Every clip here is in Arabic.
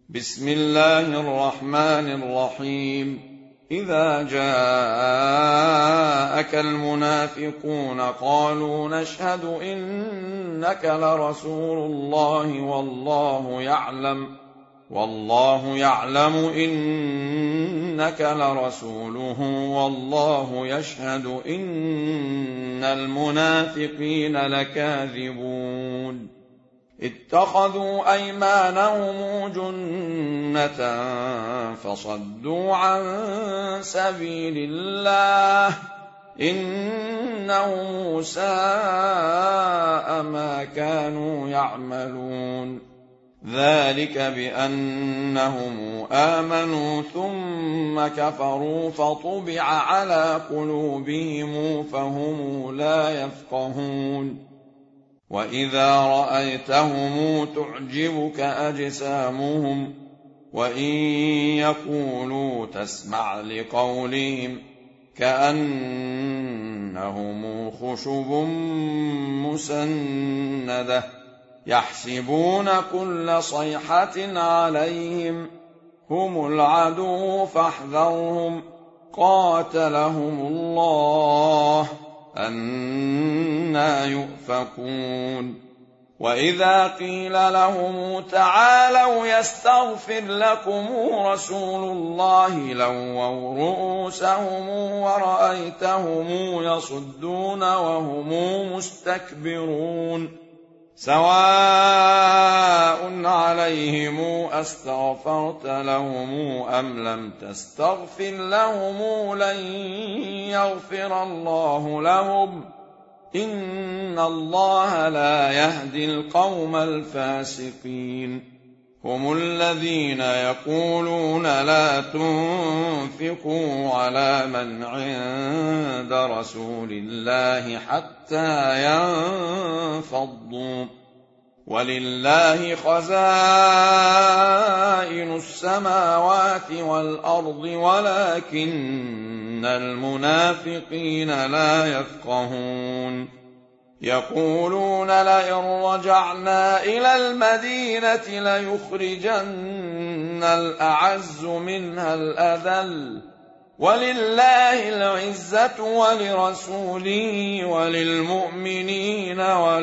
بسم الله الرحمن الرحيم. إذا جاءك المنافقون قالوا نشهد إنك لرسول الله والله يعلم إنك لرسوله والله يشهد إن المنافقين لكاذبون. اتخذوا أيمانهم جنة فصدوا عن سبيل الله إنهم ساء ما كانوا يعملون. ذلك بأنهم آمنوا ثم كفروا فطبع على قلوبهم فهم لا يفقهون. وإذا رأيتهم تعجبك أجسامهم وإن يقولوا تسمع لقولهم كأنهم خشب مسندة يحسبون كل صيحة عليهم هم العدو فاحذرهم قاتلهم الله أنى يؤفكون. وإذا قيل لهم تعالوا يستغفر لكم رسول الله لووا رؤوسهم ورأيتهم يصدون وهم مستكبرون. سواء عليهم أستغفرت لهم أم لم تستغفر لهم لن يغفر الله لهم إن الله لا يهدي القوم الفاسقين. هم الذين يقولون لا تنفقوا على من عند رسول الله حتى ينفضوا ولله خزائن السماوات والأرض ولكن المنافقين لا يفقهون. يقولون لئن رجعنا إلى المدينة ليخرجن الأعز منها الأذل ولله العزة ولرسوله وللمؤمنين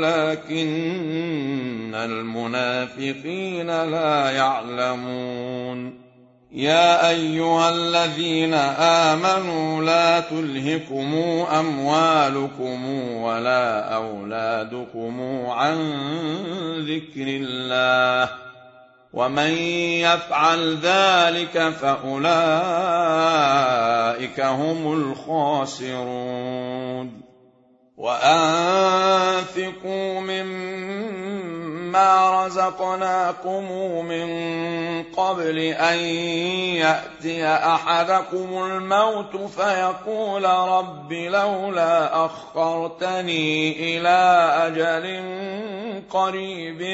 ولكن المنافقين لا يعلمون. يا أيها الذين آمنوا لا تلهكم أموالكم ولا أولادكم عن ذكر الله ومن يفعل ذلك فأولئك هم الخاسرون. وأنفقوا مما رزقناكم من قبل أن يأتي أحدكم الموت فيقول رب لولا أخرتني إلى أجل قريب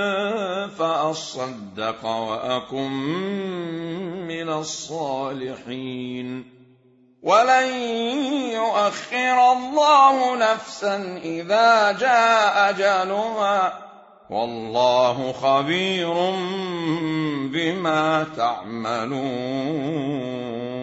فأصدق وأكن من الصالحين. ولن يؤخر الله نفسا إذا جاء أجلها والله خبير بما تعملون.